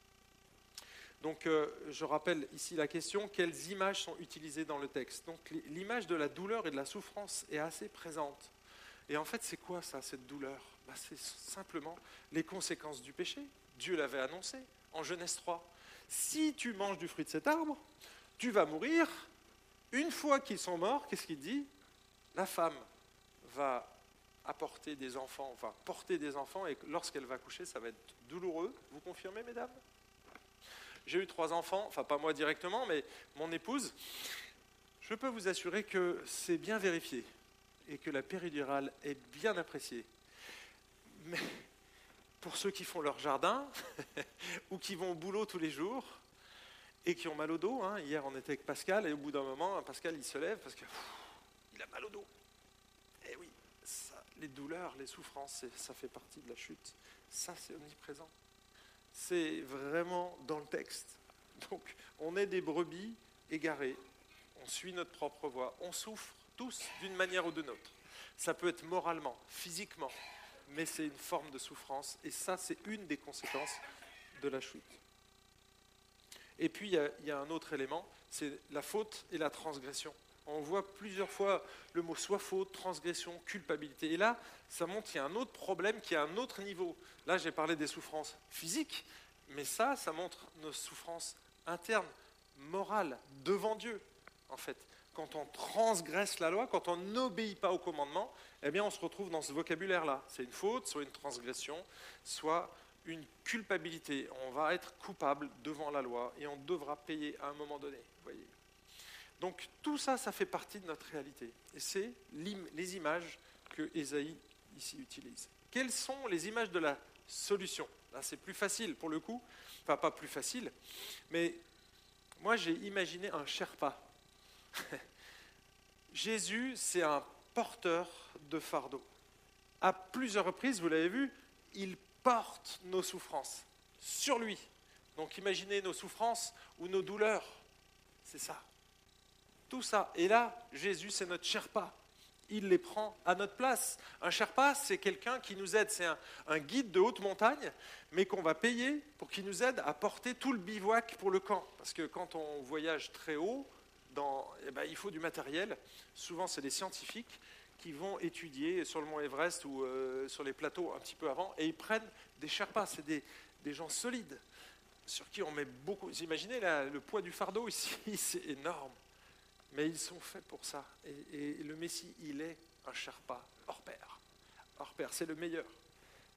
Donc, euh, je rappelle ici la question, quelles images sont utilisées dans le texte ? Donc, l'image de la douleur et de la souffrance est assez présente. Et en fait, c'est quoi ça, cette douleur ? Ben, c'est simplement les conséquences du péché. Dieu l'avait annoncé en Genèse trois. Si tu manges du fruit de cet arbre, tu vas mourir. Une fois qu'ils sont morts, qu'est-ce qu'il dit ? La femme va apporter des enfants, va porter des enfants, et lorsqu'elle va coucher, ça va être douloureux. Vous confirmez, mesdames ? J'ai eu trois enfants, enfin pas moi directement, mais mon épouse. Je peux vous assurer que c'est bien vérifié et que la péridurale est bien appréciée. Mais pour ceux qui font leur jardin ou qui vont au boulot tous les jours et qui ont mal au dos, hein, hier on était avec Pascal et au bout d'un moment, Pascal il se lève parce qu'il a mal au dos. Et oui, ça, les douleurs, les souffrances, ça fait partie de la chute. Ça c'est omniprésent. C'est vraiment dans le texte. Donc, on est des brebis égarées, on suit notre propre voie, on souffre tous d'une manière ou d'une autre. Ça peut être moralement, physiquement, mais c'est une forme de souffrance, et ça, c'est une des conséquences de la chute. Et puis, il y a, il y a un autre élément, c'est la faute et la transgression. On voit plusieurs fois le mot soit faute, transgression, culpabilité. Et là, ça montre qu'il y a un autre problème qui est à un autre niveau. Là, j'ai parlé des souffrances physiques, mais ça, ça montre nos souffrances internes, morales, devant Dieu, en fait. Quand on transgresse la loi, quand on n'obéit pas au commandement, eh bien, on se retrouve dans ce vocabulaire-là. C'est une faute, soit une transgression, soit une culpabilité. On va être coupable devant la loi et on devra payer à un moment donné. Vous voyez. Donc tout ça, ça fait partie de notre réalité. Et c'est les images que Ésaïe ici utilise. Quelles sont les images de la solution ? Là, c'est plus facile pour le coup. Enfin, pas plus facile, mais moi, j'ai imaginé un Sherpa. Jésus, c'est un porteur de fardeau. À plusieurs reprises, vous l'avez vu, il porte nos souffrances sur lui. Donc imaginez nos souffrances ou nos douleurs. C'est ça. Tout ça. Et là, Jésus, c'est notre Sherpa. Il les prend à notre place. Un Sherpa, c'est quelqu'un qui nous aide. C'est un, un guide de haute montagne, mais qu'on va payer pour qu'il nous aide à porter tout le bivouac pour le camp. Parce que quand on voyage très haut, dans, eh ben, il faut du matériel. Souvent, c'est des scientifiques qui vont étudier sur le mont Everest ou euh, sur les plateaux un petit peu avant, et ils prennent des Sherpas. C'est des, des gens solides sur qui on met beaucoup. Vous imaginez là, le poids du fardeau ici, c'est énorme. Mais ils sont faits pour ça. Et, et le Messie, il est un Sherpa hors pair. Hors pair, c'est le meilleur. Pourquoi ?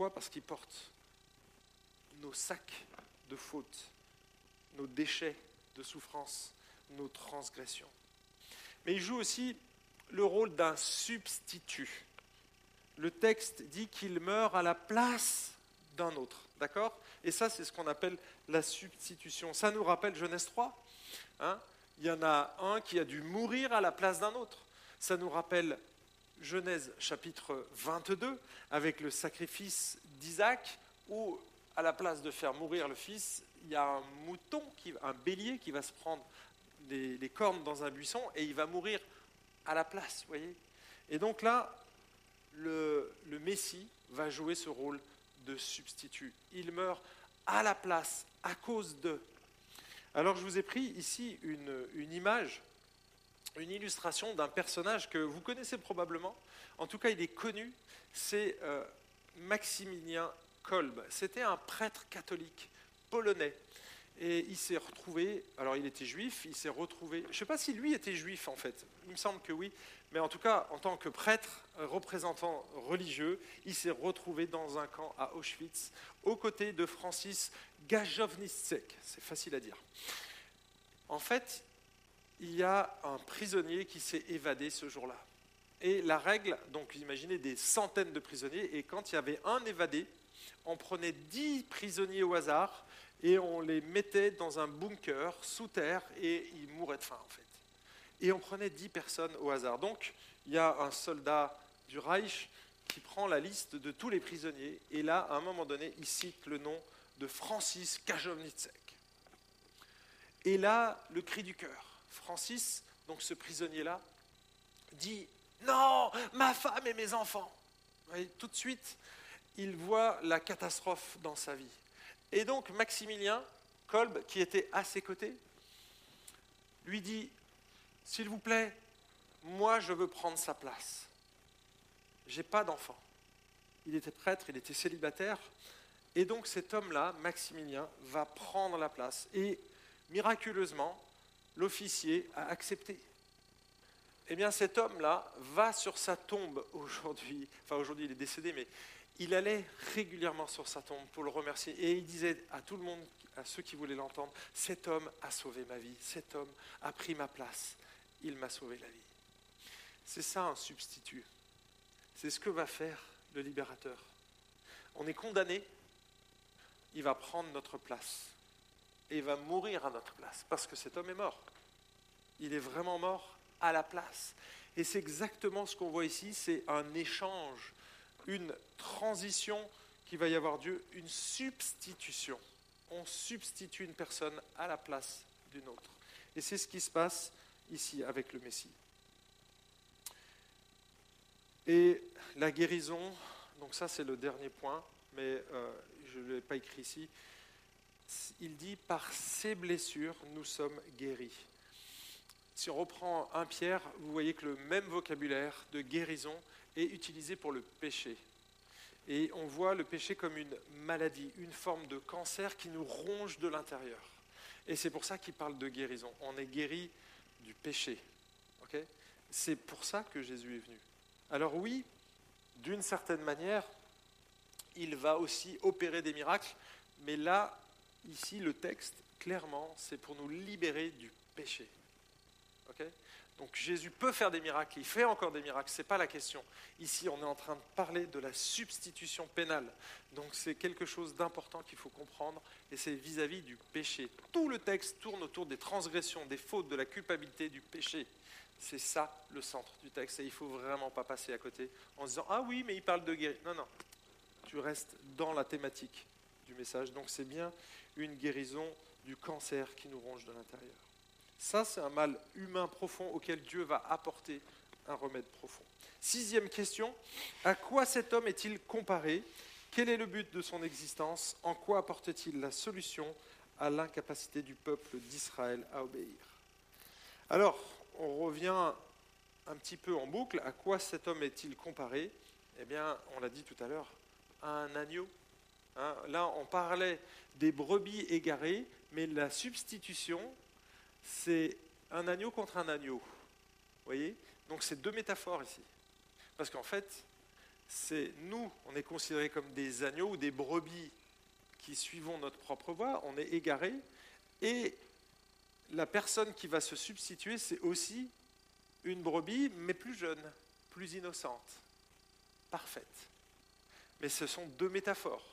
Parce qu'il porte nos sacs de fautes, nos déchets de souffrance, nos transgressions. Mais il joue aussi le rôle d'un substitut. Le texte dit qu'il meurt à la place d'un autre. D'accord ? Et ça, c'est ce qu'on appelle la substitution. Ça nous rappelle Genèse trois, hein ? Il y en a un qui a dû mourir à la place d'un autre. Ça nous rappelle Genèse chapitre vingt-deux, avec le sacrifice d'Isaac, où à la place de faire mourir le fils, il y a un mouton, qui, un bélier qui va se prendre les, les cornes dans un buisson et il va mourir à la place, vous voyez. Et donc là, le, le Messie va jouer ce rôle de substitut. Il meurt à la place, à cause de... Alors, je vous ai pris ici une, une image, une illustration d'un personnage que vous connaissez probablement. En tout cas, il est connu. C'est euh, Maximilien Kolbe. C'était un prêtre catholique polonais. Et il s'est retrouvé, alors il était juif, il s'est retrouvé, je ne sais pas si lui était juif en fait, il me semble que oui, mais en tout cas, en tant que prêtre, représentant religieux, il s'est retrouvé dans un camp à Auschwitz, aux côtés de Francis Gajowniczek, c'est facile à dire. En fait, il y a un prisonnier qui s'est évadé ce jour-là. Et la règle, donc vous imaginez des centaines de prisonniers, et quand il y avait un évadé, on prenait dix prisonniers au hasard, et on les mettait dans un bunker sous terre et ils mouraient de faim en fait. Et on prenait dix personnes au hasard. Donc il y a un soldat du Reich qui prend la liste de tous les prisonniers et là, à un moment donné, il cite le nom de Francis Gajowniczek. Et là, le cri du cœur. Francis, donc ce prisonnier-là, dit « Non, ma femme et mes enfants !» Vous voyez, tout de suite, il voit la catastrophe dans sa vie. Et donc Maximilien Kolbe, qui était à ses côtés, lui dit « S'il vous plaît, moi je veux prendre sa place. Je n'ai pas d'enfant. » Il était prêtre, il était célibataire. Et donc cet homme-là, Maximilien, va prendre la place. Et miraculeusement, l'officier a accepté. Eh bien cet homme-là va sur sa tombe aujourd'hui, enfin aujourd'hui il est décédé, mais il allait régulièrement sur sa tombe pour le remercier et il disait à tout le monde, à ceux qui voulaient l'entendre, « Cet homme a sauvé ma vie, cet homme a pris ma place, il m'a sauvé la vie. » C'est ça un substitut. C'est ce que va faire le libérateur. On est condamné, il va prendre notre place et il va mourir à notre place parce que cet homme est mort. Il est vraiment mort à la place. Et c'est exactement ce qu'on voit ici, c'est un échange, une transition qui va y avoir Dieu, une substitution. On substitue une personne à la place d'une autre. Et c'est ce qui se passe ici avec le Messie. Et la guérison, donc ça c'est le dernier point, mais euh, je ne l'ai pas écrit ici. Il dit « Par ces blessures, nous sommes guéris ». Si on reprend un Pierre, vous voyez que le même vocabulaire de guérison est utilisé pour le péché. Et on voit le péché comme une maladie, une forme de cancer qui nous ronge de l'intérieur. Et c'est pour ça qu'il parle de guérison. On est guéri du péché. Okay ? C'est pour ça que Jésus est venu. Alors oui, d'une certaine manière, il va aussi opérer des miracles, mais là, ici, le texte, clairement, c'est pour nous libérer du péché. Okay ? Donc Jésus peut faire des miracles, il fait encore des miracles, ce n'est pas la question. Ici, on est en train de parler de la substitution pénale. Donc c'est quelque chose d'important qu'il faut comprendre, et c'est vis-à-vis du péché. Tout le texte tourne autour des transgressions, des fautes, de la culpabilité, du péché. C'est ça le centre du texte, et il ne faut vraiment pas passer à côté en se disant « Ah oui, mais il parle de guérison. » Non, non, tu restes dans la thématique du message. Donc c'est bien une guérison du cancer qui nous ronge de l'intérieur. Ça, c'est un mal humain profond auquel Dieu va apporter un remède profond. Sixième question, à quoi cet homme est-il comparé ? Quel est le but de son existence ? En quoi apporte-t-il la solution à l'incapacité du peuple d'Israël à obéir ? Alors, on revient un petit peu en boucle. À quoi cet homme est-il comparé ? Eh bien, on l'a dit tout à l'heure, à un agneau. Hein, là, on parlait des brebis égarées, mais la substitution, c'est un agneau contre un agneau. Vous voyez ? Donc c'est deux métaphores ici. Parce qu'en fait, c'est nous, on est considérés comme des agneaux ou des brebis qui suivons notre propre voie, on est égarés, et la personne qui va se substituer, c'est aussi une brebis, mais plus jeune, plus innocente, parfaite. Mais ce sont deux métaphores.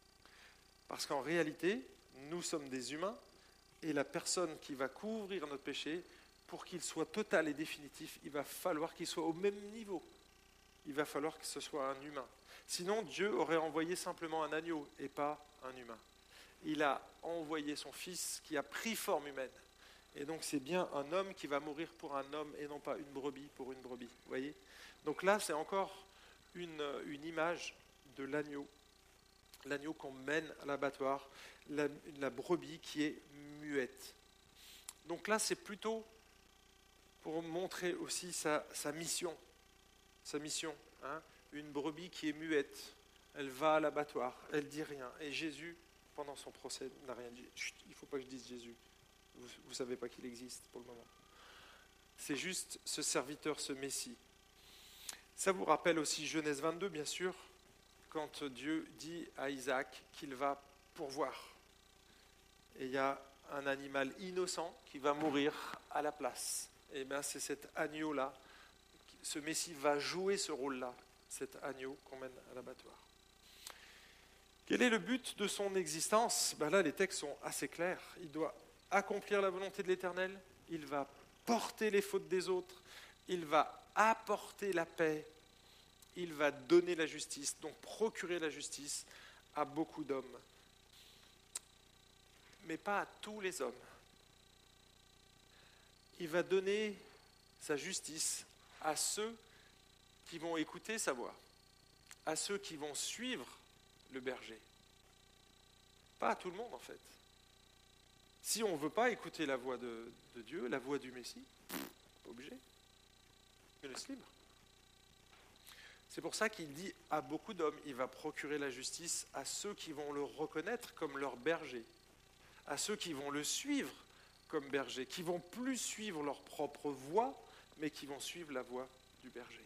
Parce qu'en réalité, nous sommes des humains, et la personne qui va couvrir notre péché, pour qu'il soit total et définitif, il va falloir qu'il soit au même niveau. Il va falloir que ce soit un humain. Sinon, Dieu aurait envoyé simplement un agneau et pas un humain. Il a envoyé son Fils qui a pris forme humaine. Et donc c'est bien un homme qui va mourir pour un homme et non pas une brebis pour une brebis. Vous voyez ? Donc là, c'est encore une, une image de l'agneau. L'agneau qu'on mène à l'abattoir, la, la brebis qui est muette. Donc là, c'est plutôt pour montrer aussi sa, sa mission. Sa mission, hein, une brebis qui est muette, Elle va à l'abattoir, elle dit rien. Et Jésus, pendant son procès, n'a rien dit. Chut, il ne faut pas que je dise Jésus. Vous ne savez pas qu'il existe pour le moment. C'est juste ce serviteur, ce Messie. Ça vous rappelle aussi Genèse vingt-deux, bien sûr, quand Dieu dit à Isaac qu'il va pourvoir. Et il y a un animal innocent qui va mourir à la place. Et bien c'est cet agneau-là, ce Messie va jouer ce rôle-là, cet agneau qu'on mène à l'abattoir. Quel est le but de son existence ? Ben là, les textes sont assez clairs. Il doit accomplir la volonté de l'Éternel, il va porter les fautes des autres, il va apporter la paix, il va donner la justice, donc procurer la justice à beaucoup d'hommes. Mais pas à tous les hommes. Il va donner sa justice à ceux qui vont écouter sa voix, à ceux qui vont suivre le berger. Pas à tout le monde, en fait. Si on ne veut pas écouter la voix de, de Dieu, la voix du Messie, pas obligé. Il laisse libre. C'est pour ça qu'il dit à beaucoup d'hommes, il va procurer la justice à ceux qui vont le reconnaître comme leur berger, à ceux qui vont le suivre comme berger, qui vont plus suivre leur propre voix, mais qui vont suivre la voix du berger.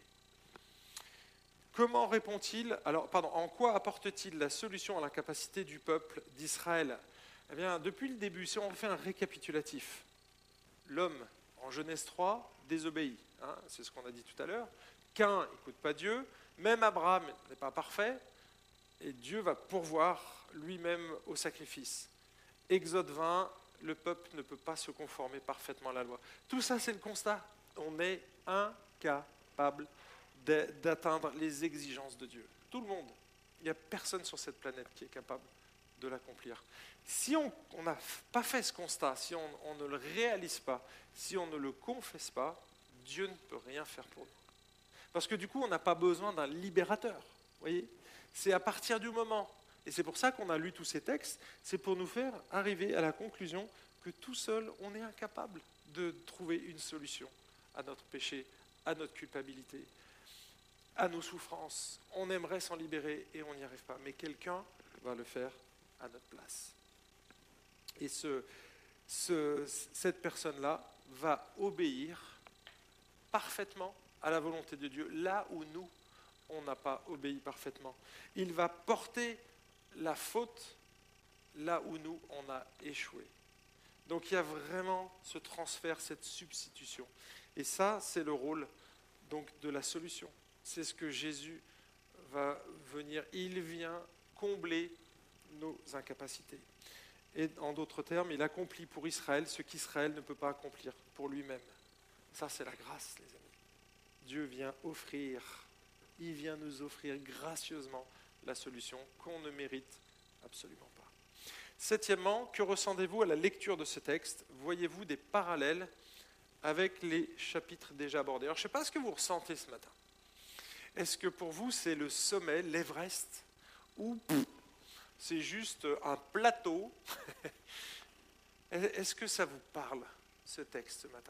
Comment répond-il ? Alors, pardon, en quoi apporte-t-il la solution à la capacité du peuple d'Israël ? Eh bien, depuis le début, si on fait un récapitulatif, l'homme, en Genèse trois, désobéit. Hein, c'est ce qu'on a dit tout à l'heure. Caïn n'écoute pas Dieu, même Abraham n'est pas parfait, et Dieu va pourvoir lui-même au sacrifice. Exode vingt, le peuple ne peut pas se conformer parfaitement à la loi. Tout ça, c'est le constat. On est incapable d'atteindre les exigences de Dieu. Tout le monde. Il n'y a personne sur cette planète qui est capable de l'accomplir. Si on n'a pas fait ce constat, si on, on ne le réalise pas, si on ne le confesse pas, Dieu ne peut rien faire pour nous. Parce que du coup, on n'a pas besoin d'un libérateur. Voyez ? C'est à partir du moment, et c'est pour ça qu'on a lu tous ces textes, c'est pour nous faire arriver à la conclusion que tout seul, on est incapable de trouver une solution à notre péché, à notre culpabilité, à nos souffrances. On aimerait s'en libérer et on n'y arrive pas. Mais quelqu'un va le faire à notre place. Et ce, ce, cette personne-là va obéir parfaitement à la volonté de Dieu, là où nous, on n'a pas obéi parfaitement. Il va porter la faute là où nous, on a échoué. Donc il y a vraiment ce transfert, cette substitution. Et ça, c'est le rôle donc, de la solution. C'est ce que Jésus va venir. Il vient combler nos incapacités. Et en d'autres termes, il accomplit pour Israël ce qu'Israël ne peut pas accomplir pour lui-même. Ça, c'est la grâce, les amis. Dieu vient offrir, il vient nous offrir gracieusement la solution qu'on ne mérite absolument pas. Septièmement, que ressentez-vous à la lecture de ce texte ? Voyez-vous des parallèles avec les chapitres déjà abordés ? Alors, je ne sais pas ce que vous ressentez ce matin. Est-ce que pour vous, c'est le sommet, l'Everest, ou c'est juste un plateau ? Est-ce que ça vous parle, ce texte, ce matin ?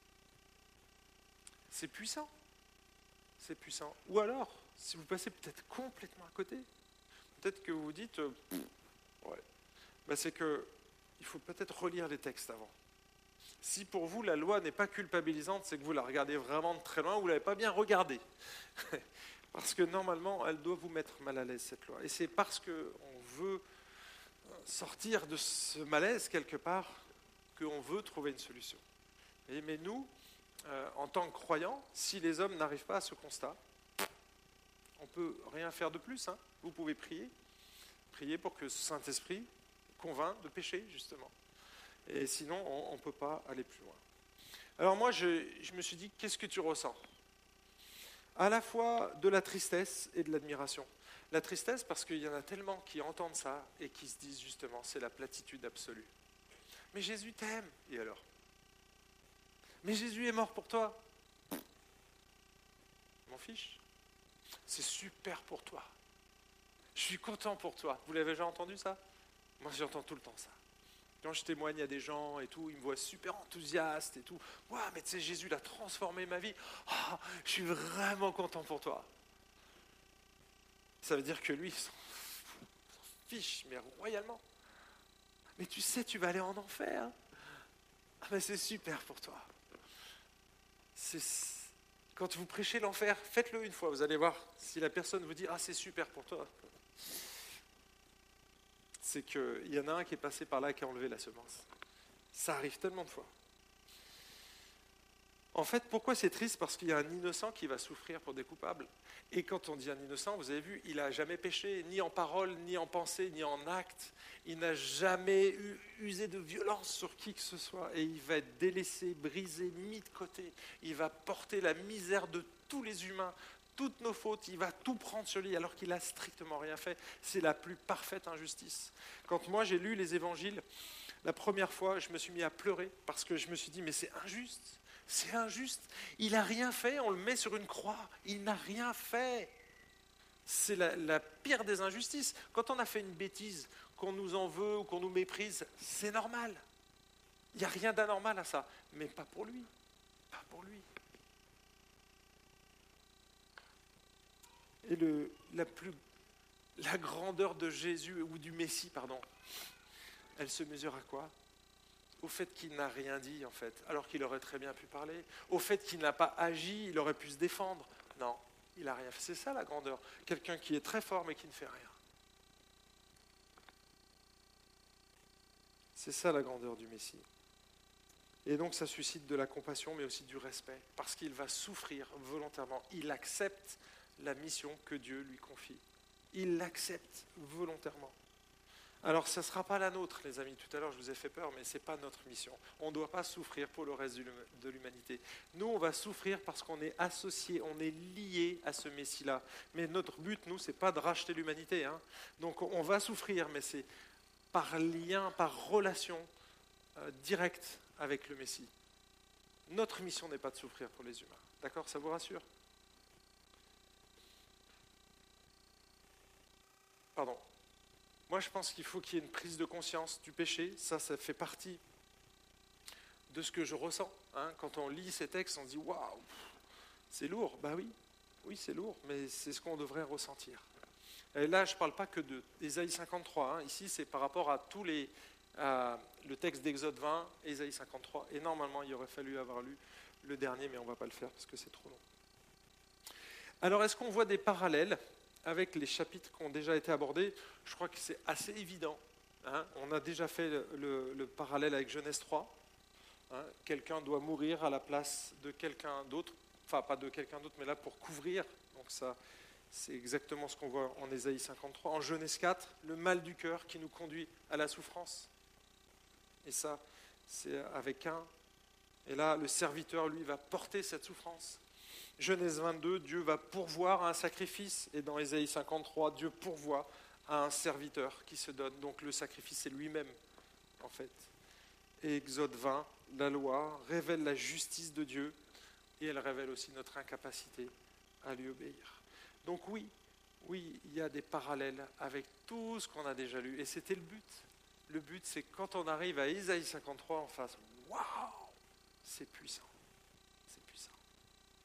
C'est puissant. C'est puissant. Ou alors, si vous passez peut-être complètement à côté, peut-être que vous vous dites, euh, ouais, ben c'est que il faut peut-être relire les textes avant. Si pour vous la loi n'est pas culpabilisante, c'est que vous la regardez vraiment de très loin, vous ne l'avez pas bien regardée. Parce que normalement, elle doit vous mettre mal à l'aise, cette loi. Et c'est parce qu'on veut sortir de ce malaise quelque part qu'on veut trouver une solution. Et, mais nous, euh, en tant que croyants, si les hommes n'arrivent pas à ce constat, on ne peut rien faire de plus. Hein. Vous pouvez prier, prier pour que ce Saint-Esprit convainc de pécher, justement. Et sinon, on ne peut pas aller plus loin. Alors moi, je, je me suis dit, qu'est-ce que tu ressens ? À la fois de la tristesse et de l'admiration. La tristesse parce qu'il y en a tellement qui entendent ça et qui se disent justement, c'est la platitude absolue. Mais Jésus t'aime, et alors ? Mais Jésus est mort pour toi. Je m'en fiche. C'est super pour toi. Je suis content pour toi. Vous l'avez déjà entendu ça ? Moi, j'entends tout le temps ça. Quand je témoigne à des gens et tout, ils me voient super enthousiaste et tout. « Waouh, mais tu sais, Jésus l'a transformé ma vie. Oh, je suis vraiment content pour toi. » Ça veut dire que lui, il s'en fiche, mais royalement. Mais tu sais, tu vas aller en enfer. Ah ben c'est super pour toi. C'est... Quand vous prêchez l'enfer, faites-le une fois. Vous allez voir, si la personne vous dit « Ah, c'est super pour toi », c'est qu'il y en a un qui est passé par là et qui a enlevé la semence. Ça arrive tellement de fois. En fait, pourquoi c'est triste ? Parce qu'il y a un innocent qui va souffrir pour des coupables. Et quand on dit un innocent, vous avez vu, il n'a jamais péché, ni en parole, ni en pensée, ni en acte. Il n'a jamais eu, usé de violence sur qui que ce soit. Et il va être délaissé, brisé, mis de côté. Il va porter la misère de tous les humains, toutes nos fautes. Il va tout prendre sur lui alors qu'il n'a strictement rien fait. C'est la plus parfaite injustice. Quand moi j'ai lu les évangiles, la première fois, je me suis mis à pleurer parce que je me suis dit, mais c'est injuste. C'est injuste. Il n'a rien fait, on le met sur une croix. Il n'a rien fait. C'est la, la pire des injustices. Quand on a fait une bêtise, qu'on nous en veut ou qu'on nous méprise, c'est normal. Il n'y a rien d'anormal à ça. Mais pas pour lui. Pas pour lui. Et le, la, plus, la grandeur de Jésus, ou du Messie, pardon, elle se mesure à quoi ? Au fait qu'il n'a rien dit, en fait, alors qu'il aurait très bien pu parler. Au fait qu'il n'a pas agi, il aurait pu se défendre. Non, il n'a rien fait. C'est ça la grandeur. Quelqu'un qui est très fort mais qui ne fait rien. C'est ça la grandeur du Messie. Et donc ça suscite de la compassion mais aussi du respect, parce qu'il va souffrir volontairement. Il accepte la mission que Dieu lui confie. Il l'accepte volontairement. Alors, ça ne sera pas la nôtre, les amis. Tout à l'heure, je vous ai fait peur, mais ce n'est pas notre mission. On ne doit pas souffrir pour le reste de l'humanité. Nous, on va souffrir parce qu'on est associé, on est lié à ce Messie-là. Mais notre but, nous, ce n'est pas de racheter l'humanité. Hein. Donc, on va souffrir, mais c'est par lien, par relation euh, directe avec le Messie. Notre mission n'est pas de souffrir pour les humains. D'accord ? Ça vous rassure ? Pardon. Moi, je pense qu'il faut qu'il y ait une prise de conscience du péché. Ça, ça fait partie de ce que je ressens. Hein. Quand on lit ces textes, on se dit « Waouh, c'est lourd ». Ben oui, oui, c'est lourd, mais c'est ce qu'on devrait ressentir. Et là, je ne parle pas que de Ésaïe cinquante-trois. Hein. Ici, c'est par rapport à tous les, à le texte d'Exode vingt, Ésaïe cinquante-trois. Et normalement, il aurait fallu avoir lu le dernier, mais on ne va pas le faire parce que c'est trop long. Alors, est-ce qu'on voit des parallèles avec les chapitres qui ont déjà été abordés? Je crois que c'est assez évident. Hein. On a déjà fait le, le, le parallèle avec Genèse trois. Hein. Quelqu'un doit mourir à la place de quelqu'un d'autre. Enfin, pas de quelqu'un d'autre, mais là pour couvrir. Donc ça, c'est exactement ce qu'on voit en Ésaïe cinquante-trois. En Genèse quatre, le mal du cœur qui nous conduit à la souffrance. Et ça, c'est avec Caïn. Et là, le serviteur, lui, va porter cette souffrance. Genèse vingt-deux, Dieu va pourvoir à un sacrifice. Et dans Ésaïe cinquante-trois, Dieu pourvoit à un serviteur qui se donne. Donc le sacrifice, c'est lui-même, en fait. Et Exode vingt, la loi révèle la justice de Dieu et elle révèle aussi notre incapacité à lui obéir. Donc oui, oui, il y a des parallèles avec tout ce qu'on a déjà lu. Et c'était le but. Le but, c'est que quand on arrive à Ésaïe cinquante-trois, on fasse « Waouh, c'est puissant ».